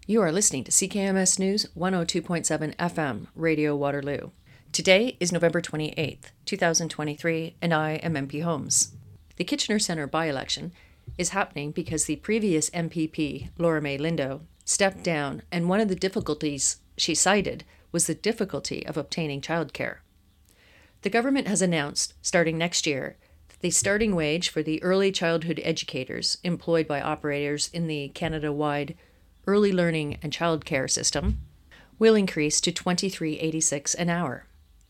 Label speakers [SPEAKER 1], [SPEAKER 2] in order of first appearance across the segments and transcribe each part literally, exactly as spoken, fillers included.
[SPEAKER 1] You are listening to C K M S News one oh two point seven F M, Radio Waterloo. Today is November twenty-eighth, twenty twenty-three, and I am M P Holmes. The Kitchener Centre by-election is happening because the previous M P P, Laura May Lindo, stepped down, and one of the difficulties she cited was the difficulty of obtaining childcare. The government has announced, starting next year, that the starting wage for the early childhood educators employed by operators in the Canada-wide Early Learning and Childcare System will increase to twenty-three dollars and eighty-six cents an hour.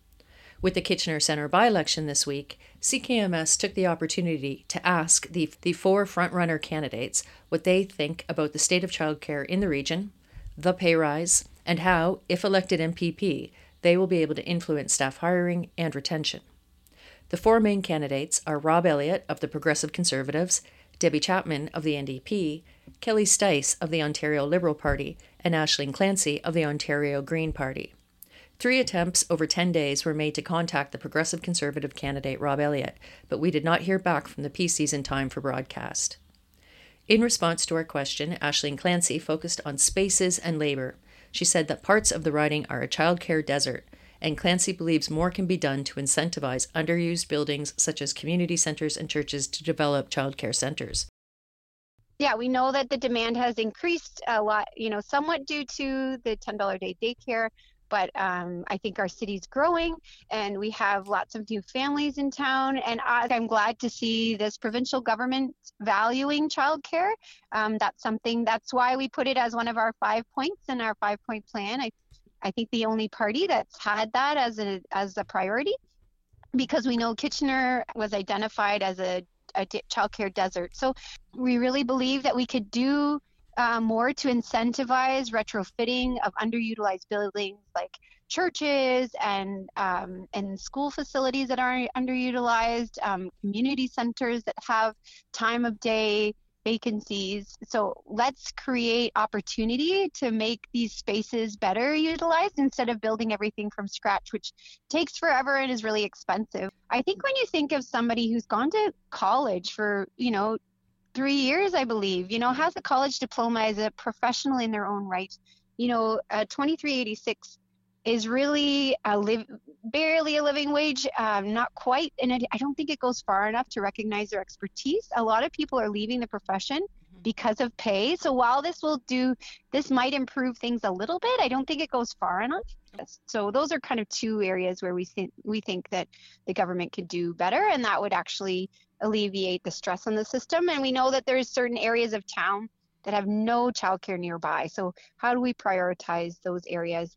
[SPEAKER 1] With the Kitchener Centre by-election this week, C K M S took the opportunity to ask the, the four front-runner candidates what they think about the state of childcare in the region, the pay rise, and how, if elected M P P, they will be able to influence staff hiring and retention. The four main candidates are Rob Elliott of the Progressive Conservatives, Debbie Chapman of the N D P, Kelly Stice of the Ontario Liberal Party, and Aisling Clancy of the Ontario Green Party. Three attempts over ten days were made to contact the Progressive Conservative candidate Rob Elliott, but we did not hear back from the P Cs in time for broadcast. In response to our question, Aisling Clancy focused on spaces and labour. She said that parts of the riding are a childcare desert, and Clancy believes more can be done to incentivize underused buildings such as community centres and churches to develop childcare centres.
[SPEAKER 2] Yeah, we know that the demand has increased a lot, you know, somewhat due to the ten dollars a day daycare, but um, I think our city's growing and we have lots of new families in town, and I, I'm glad to see this provincial government valuing childcare. Um, that's something, that's why we put it as one of our five points in our five-point plan. I I think the only party that's had that as a as a priority, because we know Kitchener was identified as a, a childcare desert. So we really believe that we could do uh, more to incentivize retrofitting of underutilized buildings like churches and um, and school facilities that are underutilized, um, community centers that have time of day vacancies. So let's create opportunity to make these spaces better utilized instead of building everything from scratch, which takes forever and is really expensive. I think when you think of somebody who's gone to college for, you know, three years, I believe, you know, has a college diploma as a professional in their own right, you know, uh, twenty-three eighty-six is really a live, barely a living wage, um, not quite, and I, I don't think it goes far enough to recognize their expertise. A lot of people are leaving the profession because of pay. So while this will do, this might improve things a little bit, I don't think it goes far enough. So those are kind of two areas where we think we think that the government could do better, and that would actually alleviate the stress on the system. And we know that there's certain areas of town that have no childcare nearby. So how do we prioritize those areas?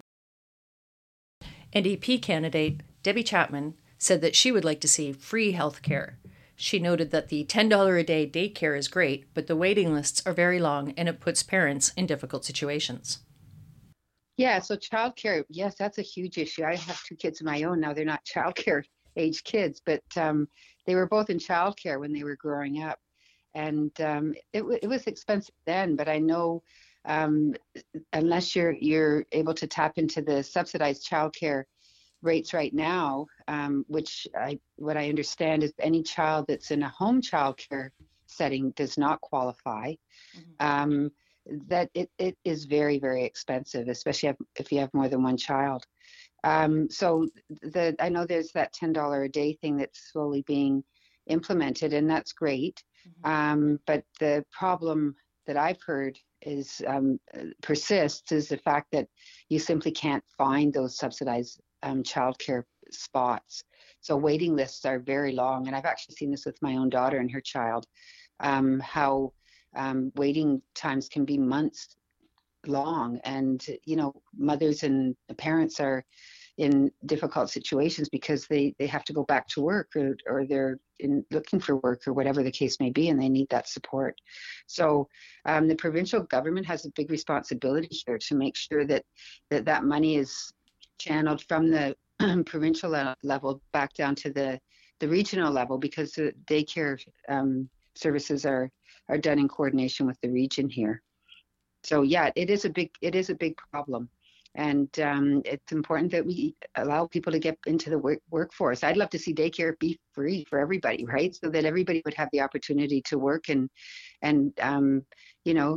[SPEAKER 1] N D P candidate Debbie Chapman said that she would like to see free health care. She noted that the ten dollars a day daycare is great, but the waiting lists are very long and it puts parents in difficult situations.
[SPEAKER 3] Yeah, so childcare, yes, that's a huge issue. I have two kids of my own now. They're not childcare age kids, but um, they were both in childcare when they were growing up. And um, it, it was expensive then, but I know um, unless you're you're able to tap into the subsidized childcare rates right now, um, which I what I understand is any child that's in a home childcare setting does not qualify. Mm-hmm. Um, that it, it is very, very expensive, especially if you have more than one child. Um, so the I know there's that ten dollars a day thing that's slowly being implemented, and that's great. Mm-hmm. Um, but the problem that I've heard is um, persists is the fact that you simply can't find those subsidized um, childcare spots. So waiting lists are very long, and I've actually seen this with my own daughter and her child, um, how um, waiting times can be months long, and you know, mothers and parents are in difficult situations because they, they have to go back to work, or, or they're in looking for work, or whatever the case may be, and they need that support. So um, the provincial government has a big responsibility here to make sure that that, that money is channeled from the provincial level back down to the, the regional level, because the daycare um, services are, are done in coordination with the region here. So yeah, it is a big it is a big problem. And um, it's important that we allow people to get into the work, workforce. I'd love to see daycare be free for everybody, right? So that everybody would have the opportunity to work and, and um, you know,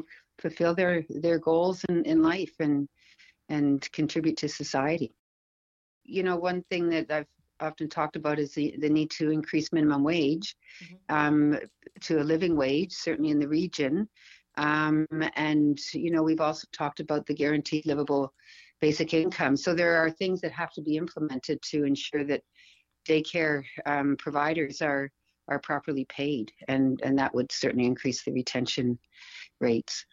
[SPEAKER 3] fulfill their their goals in, in life and and contribute to society. You know, one thing that I've often talked about is the, the need to increase minimum wage mm-hmm. um, to a living wage, certainly in the region. Um, and, you know, we've also talked about the guaranteed livable basic income. So there are things that have to be implemented to ensure that daycare um, providers are are properly paid, and, and that would certainly increase the retention rates.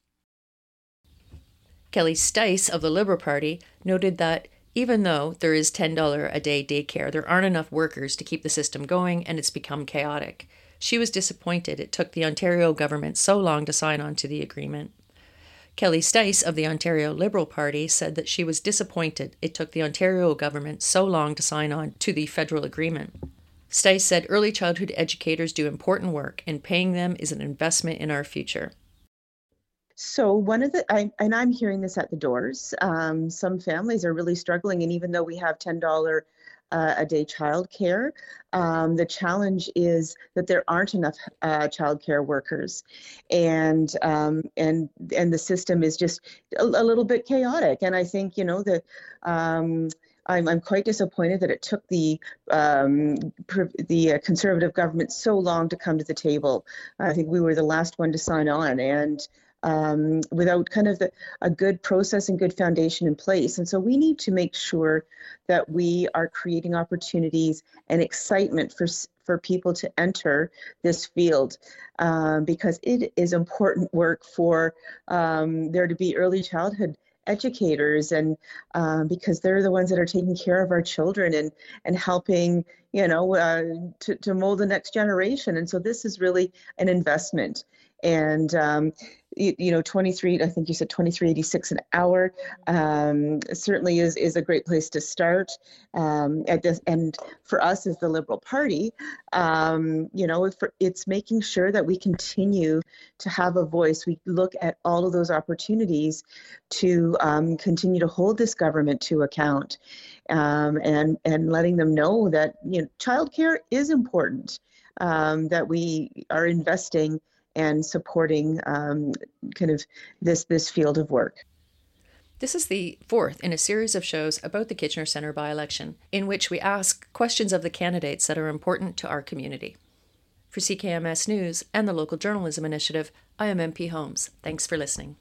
[SPEAKER 1] Kelly Stice of the Liberal Party noted that even though there is ten dollars a day daycare, there aren't enough workers to keep the system going, and it's become chaotic. She was disappointed it took the Ontario government so long to sign on to the agreement. Kelly Stice of the Ontario Liberal Party said that she was disappointed it took the Ontario government so long to sign on to the federal agreement. Stice said early childhood educators do important work, and paying them is an investment in our future.
[SPEAKER 4] So one of the, I, and I'm hearing this at the doors, um, some families are really struggling, and even though we have ten dollars uh, a day childcare, um, the challenge is that there aren't enough uh, childcare workers, and um, and and the system is just a, a little bit chaotic. And I think, you know, that um, I'm I'm quite disappointed that it took the um, the uh, Conservative government so long to come to the table. I think we were the last one to sign on, and um, without kind of the, a good process and good foundation in place. And so we need to make sure that we are creating opportunities and excitement for for people to enter this field, um, because it is important work for um, there to be early childhood educators, and um, because they're the ones that are taking care of our children and and helping, you know, uh, to, to mold the next generation. And so this is really an investment. And um, you, you know, twenty-three, I think you said twenty-three eighty-six an hour, um, certainly is is a great place to start. Um, at this, and for us as the Liberal Party, um, you know, for, it's making sure that we continue to have a voice. We look at all of those opportunities to um, continue to hold this government to account, um, and and letting them know that, you know, childcare is important, um, that we are investing and supporting um, kind of this this field of work.
[SPEAKER 1] This is the fourth in a series of shows about the Kitchener Centre by-election, in which we ask questions of the candidates that are important to our community. For C K M S News and the Local Journalism Initiative, I am M P Holmes. Thanks for listening.